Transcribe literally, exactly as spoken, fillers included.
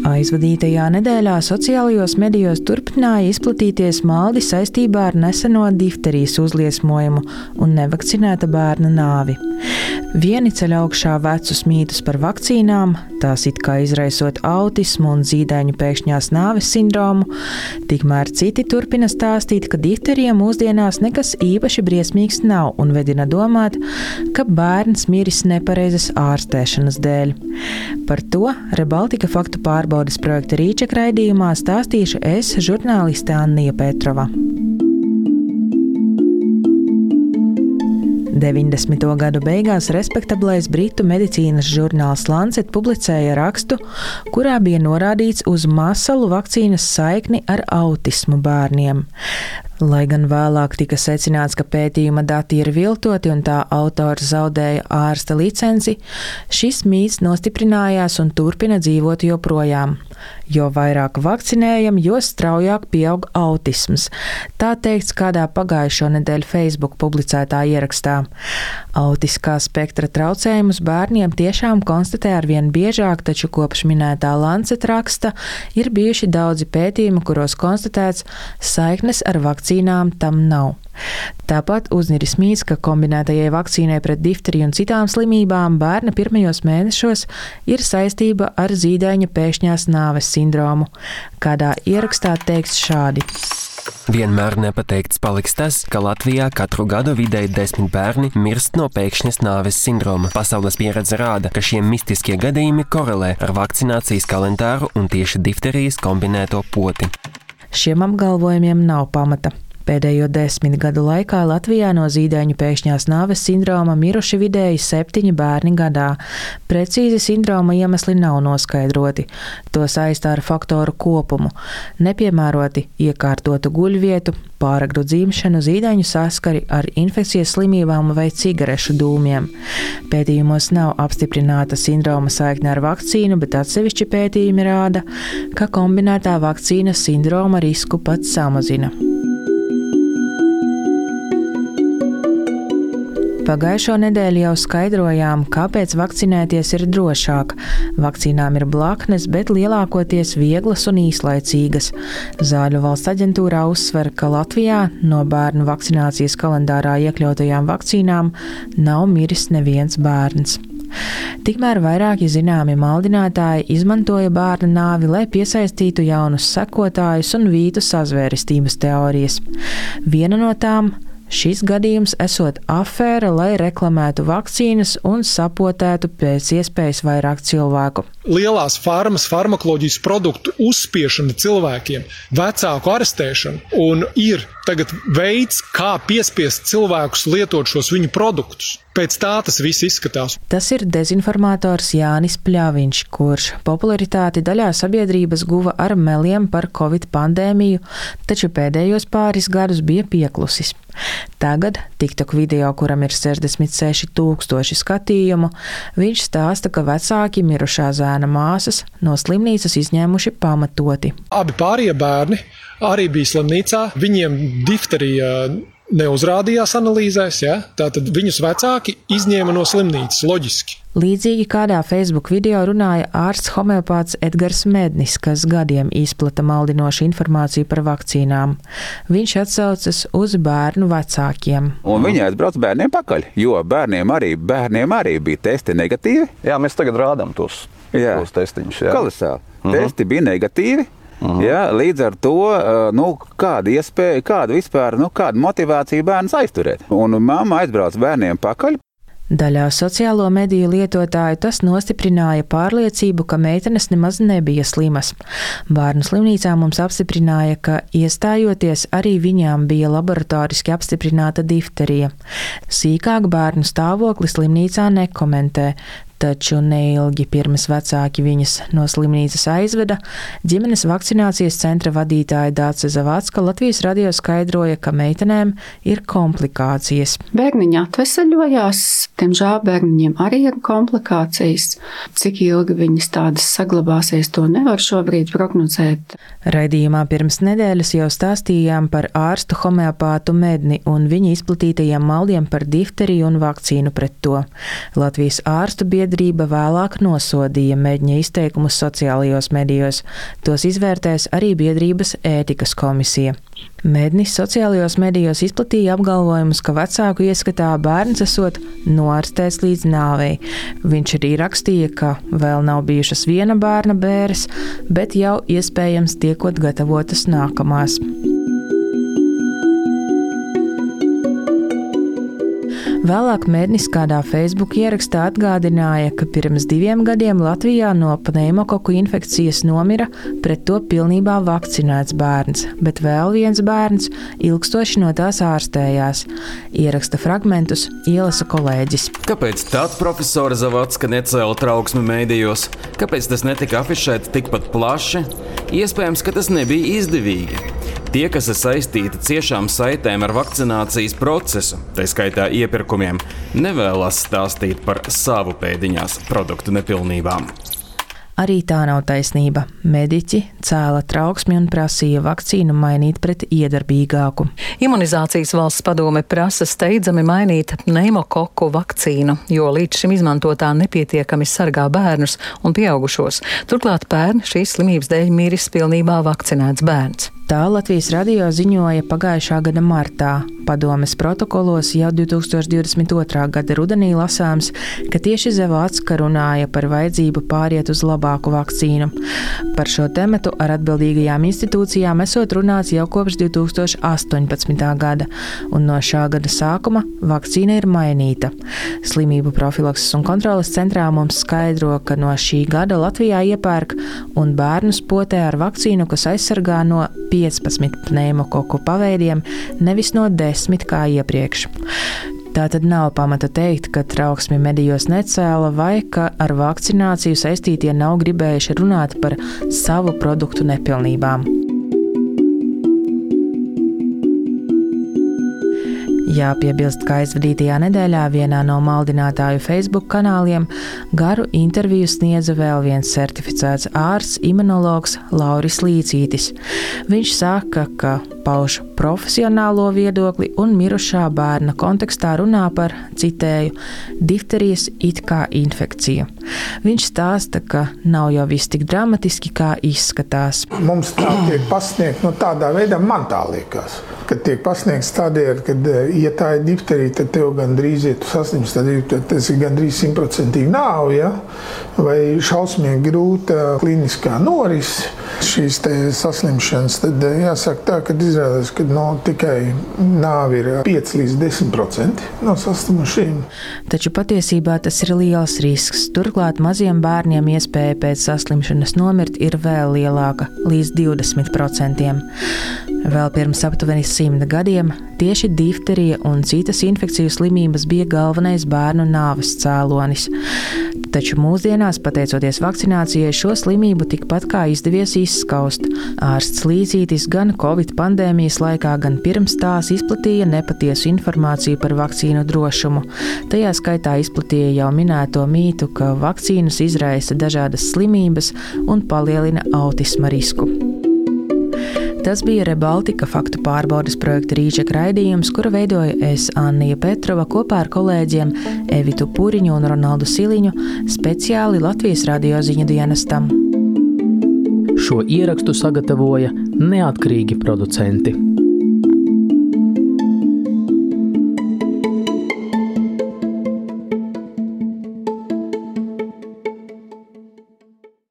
Aizvadītajā nedēļā sociālajos medijos turpināja izplatīties maldi saistībā ar neseno difterijas uzliesmojumu un nevakcinēta bērna nāvi. Vieni ceļ augšā vecus mītus par vakcīnām, tās it kā izraisot autismu un zīdaiņu pēkšņās nāves sindromu, tikmēr citi turpina stāstīt, ka difterija mūsdienās nekas īpaši briesmīgs nav un vedina domāt, ka bērns miris nepareizas ārstēšanas dēļ. Par to Rebaltika faktu pārbaudes projekta Rīček raidījumā stāstīšu es, žurnāliste Annija Petrova. deviņdesmito gadu beigās respektablais britu medicīnas žurnāls Lancet publicēja rakstu, kurā bija norādīts uz masalu vakcīnas saikni ar autismu bērniem. Lai gan vēlāk tika secināts, ka pētījuma dati ir viltoti un tā autors zaudēja ārsta licenci, šis mīts nostiprinājās un turpina dzīvot joprojām. Jo vairāk vakcinējam, jo straujāk pieaug autisms. Tā teikts kādā pagājušo nedēļu Facebook publicētā ierakstā. Autiskā spektra traucējumus bērniem tiešām konstatē arvien biežāk, taču kopš minētā Lancet raksta ir bijuši daudzi pētījumi, kuros konstatēts saiknes ar vakcīnām tam nav. Tāpat uzniris mīts, ka kombinētajai vakcīnai pret difteriju un citām slimībām bērna pirmajos mēnešos ir saistība ar zīdaiņa pēkšņās nāves sindromu. Kādā ierakstā teikts šādi. Vienmēr nepateikts paliks tas, ka Latvijā katru gadu vidēji desmit bērni mirst no pēkšņas nāves sindroma. Pasaules pieredze rāda, ka šie mistiskie gadījumi korelē ar vakcinācijas kalendāru un tieši difterijas kombinēto poti. Šiem apgalvojumiem nav pamata. Pēdējo desmit gadu laikā Latvijā no zīdaiņu pēkšņās nāves sindroma miruši vidēji septiņi bērni gadā. Precīzi sindroma iemesli nav noskaidroti. To saistā ar faktoru kopumu, nepiemēroti iekārtotu guļvietu, pāragru dzimšanu, zīdaiņu saskari ar infekcijas slimībām vai cigarešu dūmiem. Pētījumos nav apstiprināta sindroma saikne ar vakcīnu, bet atsevišķi pētījumi rāda, ka kombinētā vakcīna sindroma risku pat samazina. Pagājušo nedēļu jau skaidrojām, kāpēc vakcinēties ir drošāk. Vakcīnām ir blaknes, bet lielākoties vieglas un īslaicīgas. Zāļu valsts aģentūrā uzsver, ka Latvijā no bērnu vakcinācijas kalendārā iekļautajām vakcīnām nav miris neviens bērns. Tikmēr vairāki zināmi maldinātāji izmantoja bērna nāvi, lai piesaistītu jaunus sekotājus un vītu sazvērestības teorijas. Viena no tām – šis gadījums esot afēra, lai reklamētu vakcīnas un sapotētu pēc iespējas vairāk cilvēku. Lielās farmas, farmakoloģijas produktu uzspiešana cilvēkiem, vecāku arestēšana un ir tagad veids, kā piespiest cilvēkus lietot šos viņu produktus. Pēc tā tas viss izskatās. Tas ir dezinformātors Jānis Pļaviņš, kurš popularitāti daļā sabiedrības guva ar meliem par Covid pandēmiju, taču pēdējos pāris gadus bija pieklusis. Tagad TikTok video, kuram ir sešdesmit seši tūkstoši skatījumu, viņš stāsta, ka vecāki mirušā zēna māsas no slimnīcas izņēmuši pamatoti. Abi pārējie bērni arī bija slimnīcā, viņiem difterija neuzrādījās analīzēs, ja? Tātad viņus vecāki izņēma no slimnīcas, loģiski. Līdzīgi kādā Facebook video runāja ārsts homeopāts Edgars Mednis, kas gadiem izplata maldinošu informāciju par vakcīnām. Viņš atsaucas uz bērnu vecākiem. Un viņi aizbrauc bērniem pakaļ, jo bērniem arī, bērniem arī bija testi negatīvi. Jā, mēs tagad rādām tos, tos testiņus. Jā. Kolosāli. Uh-huh. Testi bija negatīvi. Uh-huh. Ja, līdz ar to, nu, kāda iespēja, kāda vispār, nu, kāda motivācija bērns aizturēt. Un mamma aizbrauc bērniem pakaļ. Daļā sociālo mediju lietotāju tas nostiprināja pārliecību, ka meitenes nemaz nebija slimas. Bērnu slimnīcā mums apstiprināja, ka iestājoties arī viņām bija laboratoriski apstiprināta difterija. Sīkāk bērnu stāvokli slimnīcā nekomentē. Taču neilgi pirms vecāki viņas no slimnīcas aizveda, ģimenes vakcinācijas centra vadītāja Dāce Zavacka Latvijas radio skaidroja, ka meitenēm ir komplikācijas. Bērniņi atvesaļojās, tiemžēl bērniņiem arī ir komplikācijas. Cik ilgi viņas tādas saglabāsies, to nevar šobrīd prognozēt. Raidījumā pirms nedēļas jau stāstījām par ārstu homeopātu Medni un viņa izplatītajiem maldiem par difteriju un vakcīnu pret to. Latvijas ārstu biedrība sabiedrība vēlāk nosodīja Medņa izteikumus sociālajos medijos. Tos izvērtēs arī biedrības ētikas komisija. Mednis sociālajos medijos izplatīja apgalvojumus, ka vecāku ieskatā bērns esot noārstēts līdz nāvei. Viņš arī rakstīja, ka vēl nav bijušas viena bērna bēres, bet jau iespējams tiekot gatavotas nākamās. Vēlāk Mednis kādā Facebook ierakstā atgādināja, ka pirms diviem gadiem Latvijā no pneimokoku infekcijas nomira pret to pilnībā vakcinēts bērns, bet vēl viens bērns ilgstoši no tās ārstējās. Ieraksta fragmentus ielasa kolēģis. Kāpēc tad profesora Zavacka necēla trauksmi mēdījos? Kāpēc tas netika afišēts tikpat plaši? Iespējams, ka tas nebija izdevīgi. Tie, kas ir saistīti ciešām saitēm ar vakcinācijas procesu, tā skaitā iepirkumiem, nevēlas stāstīt par savu pēdiņās produktu nepilnībām. Arī tā nav taisnība. Mediķi cēla trauksmi un prasīja vakcīnu mainīt pret iedarbīgāku. Imunizācijas valsts padome prasa steidzami mainīt pneimokoku vakcīnu, jo līdz šim izmantotā nepietiekami sargā bērnus un pieaugušos. Turklāt pērn šīs slimības dēļ miris pilnībā vakcinēts bērns. Tā Latvijas radio ziņoja pagājušā gada martā. Padomes protokolos jau divi tūkstoši divdesmit otrā gada rudenī lasāms, ka tieši Zavacka runāja par vajadzību pāriet uz labāku vakcīnu. Par šo tematu ar atbildīgajām institūcijām esot runāts jau kopš divi tūkstoši astoņpadsmitā gada, un no šā gada sākuma vakcīna ir mainīta. Slimību profilakses un kontroles centrā mums skaidro, ka no šī gada Latvijā iepērk un bērnus potē ar vakcīnu, kas aizsargā no piecpadsmit pneimokoku paveidiem, nevis no desmit kā iepriekš. Tā tad nav pamata teikt, ka trauksmi medijos necēla vai ka ar vakcināciju saistītie nav gribējuši runāt par savu produktu nepilnībām. Jāpiebilst, ka aizvadītajā nedēļā vienā no maldinātāju Facebook kanāliem garu interviju sniedza vēl viens certificēts ārsts, imunologs Lauris Līcītis. Viņš saka, ka pauž profesionālo viedokli un mirušā bērna kontekstā runā par, citēju, difterijas it kā infekciju. Viņš stāsta, ka nav jau viss tik dramatiski, kā izskatās. Mums tā tiek pasniegt, no tādā veidā man tā liekas, kad tiek pasniegts tādēļ, kad ja tā ir difterija, tad tev gandrīz, ja tu saslimst, tad tas ir gandrīz simtprocentīgi nāve, ja? Vai šausmīgi grūta kliniskā norise šīs te saslimšanas, tad jāsaka tā, ka izrādās, ka no tikai nāve ir pieci līdz desmit procenti no saslimušiem. Taču patiesībā tas ir liels risks. Turklāt maziem bērniem iespēja pēc saslimšanas nomirt ir vēl lielāka, līdz divdesmit procentiem. Vēl pirms aptuveni simt gadiem tieši difterija un citas infekciju slimības bija galvenais bērnu nāves cēlonis. Taču mūsdienās, pateicoties vakcinācijai, šo slimību tikpat kā izdevies izskaust. Ārsts Līcītis gan Covid pandēmijas laikā, gan pirms tās izplatīja nepatiesu informāciju par vakcīnu drošumu. Tajā skaitā izplatīja jau minēto mītu, ka vakcīnas izraisa dažādas slimības un palielina autisma risku. Tas bija Rebaltika faktu pārbaudes projekta Rīčeka raidījums, kuru veidoja es, Annija Petrova, kopā ar kolēģiem Evitu Puriņu un Ronaldu Siliņu, speciāli Latvijas radio ziņu dienestam. Šo ierakstu sagatavoja neatkarīgi producenti.